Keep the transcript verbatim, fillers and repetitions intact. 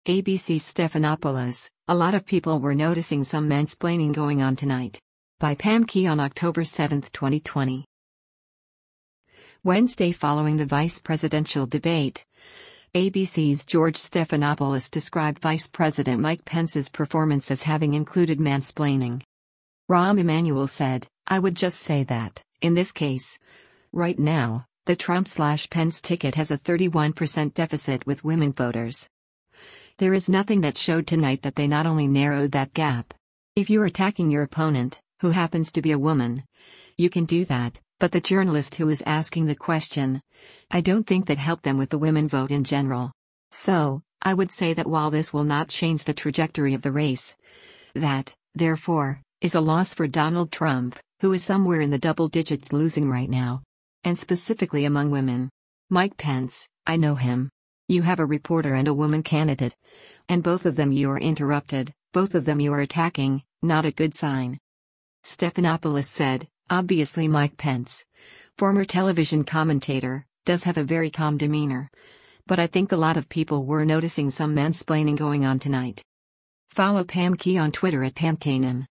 A B C's Stephanopoulos, a lot of people were noticing some mansplaining going on tonight. By Pam Key on October seventh, twenty twenty. Wednesday following the vice presidential debate, A B C's George Stephanopoulos described Vice President Mike Pence's performance as having included mansplaining. Rahm Emanuel said, "I would just say that, in this case, right now, the Trump-slash-Pence ticket has a thirty-one percent deficit with women voters. There is nothing that showed tonight that they not only narrowed that gap. If you're attacking your opponent, who happens to be a woman, you can do that, but the journalist who was asking the question, I don't think that helped them with the women vote in general. So, I would say that while this will not change the trajectory of the race, that, therefore, is a loss for Donald Trump, who is somewhere in the double digits losing right now. And specifically among women. Mike Pence, I know him. You have a reporter and a woman candidate. And both of them you are interrupted, both of them you are attacking, not a good sign." Stephanopoulos said, obviously Mike Pence, former television commentator, does have a very calm demeanor. But I think a lot of people were noticing some mansplaining going on tonight. Follow Pam Key on Twitter at Pam Kanan.